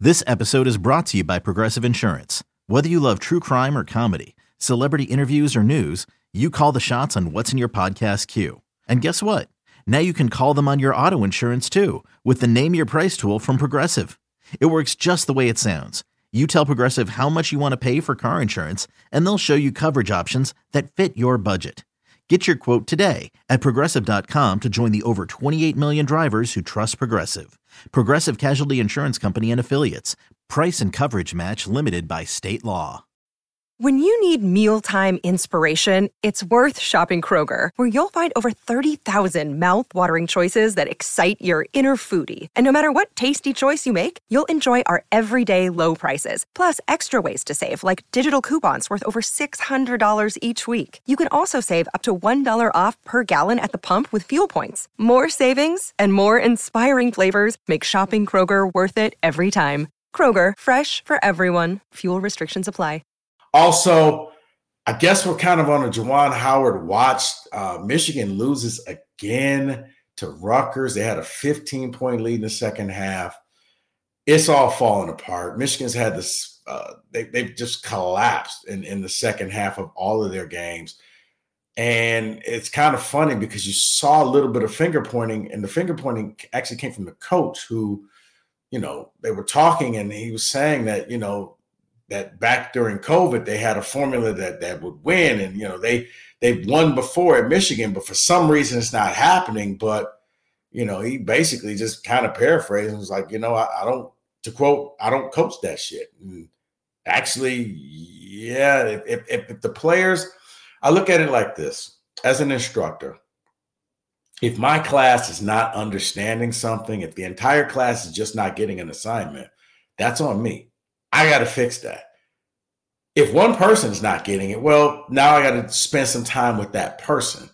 This episode is brought to you by Progressive Insurance. Whether you love true crime or comedy, celebrity interviews or news, you call the shots on what's in your podcast queue. And guess what? Now you can call them on your auto insurance too with the Name Your Price tool from Progressive. It works just the way it sounds. You tell Progressive how much you want to pay for car insurance, and they'll show you coverage options that fit your budget. Get your quote today at Progressive.com to join the over 28 million drivers who trust Progressive. Progressive Casualty Insurance Company and Affiliates. Price and coverage match limited by state law. When you need mealtime inspiration, it's worth shopping Kroger, where you'll find over 30,000 mouth-watering choices that excite your inner foodie. And no matter what tasty choice you make, you'll enjoy our everyday low prices, plus extra ways to save, like digital coupons worth over $600 each week. You can also save up to $1 off per gallon at the pump with fuel points. More savings and more inspiring flavors make shopping Kroger worth it every time. Kroger, fresh for everyone. Fuel restrictions apply. Also, I guess we're kind of on a Juwan Howard watch. Michigan loses again to Rutgers. They had a 15-point lead in the second half. It's all falling apart. Michigan's had this, they've just collapsed in the second half of all of their games. And it's kind of funny because you saw a little bit of finger pointing, and the finger pointing actually came from the coach who, they were talking, and he was saying that, that back during COVID, they had a formula that would win. And, they've won before at Michigan, but for some reason it's not happening. But, he basically just kind of paraphrased and was like, I don't coach that shit. And actually, yeah, if the players, I look at it like this, as an instructor, if my class is not understanding something, if the entire class is just not getting an assignment, that's on me. I got to fix that. If one person is not getting it, well, now I got to spend some time with that person.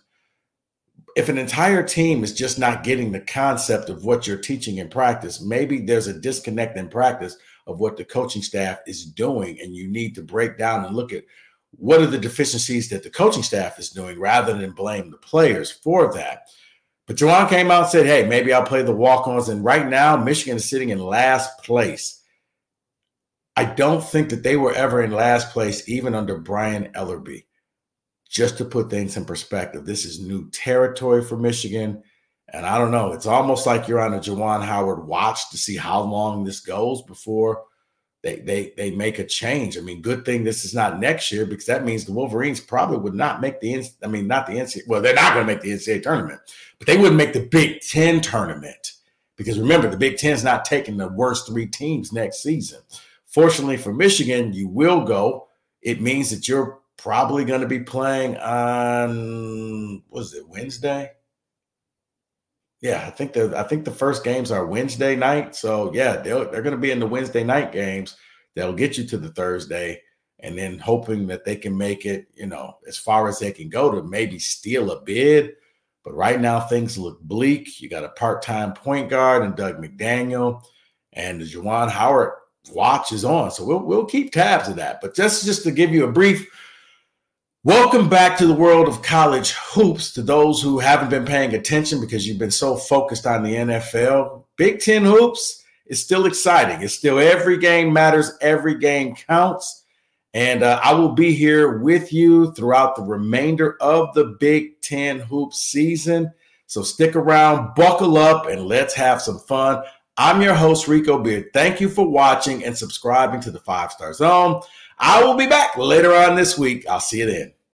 If an entire team is just not getting the concept of what you're teaching in practice, maybe there's a disconnect in practice of what the coaching staff is doing, and you need to break down and look at what are the deficiencies that the coaching staff is doing rather than blame the players for that. But Juwan came out and said, hey, maybe I'll play the walk-ons, and right now Michigan is sitting in last place. I don't think that they were ever in last place, even under Brian Ellerby. Just to put things in perspective, this is new territory for Michigan. And I don't know, it's almost like you're on a Juwan Howard watch to see how long this goes before they make a change. I mean, good thing this is not next year, because that means the Wolverines probably would not make not the NCAA. Well, they're not going to make the NCAA tournament, but they wouldn't make the Big Ten tournament. Because remember, the Big Ten is not taking the worst three teams next season. Fortunately for Michigan, you will go. It means that you're probably going to be playing on, Wednesday? Yeah, I think the first games are Wednesday night. So, yeah, they're going to be in the Wednesday night games. That'll get you to the Thursday, and then hoping that they can make it, as far as they can go to maybe steal a bid. But right now things look bleak. You got a part-time point guard and Doug McDaniel, and the Juwan Howard watch is on. So we'll keep tabs of that. But just to give you a brief welcome back to the world of college hoops, to those who haven't been paying attention because you've been so focused on the NFL. Big Ten hoops is still exciting. It's still every game matters. Every game counts. And I will be here with you throughout the remainder of the Big Ten hoops season. So stick around, buckle up, and let's have some fun. I'm your host, Rico Beard. Thank you for watching and subscribing to the 5 Star Zone. I will be back later on this week. I'll see you then.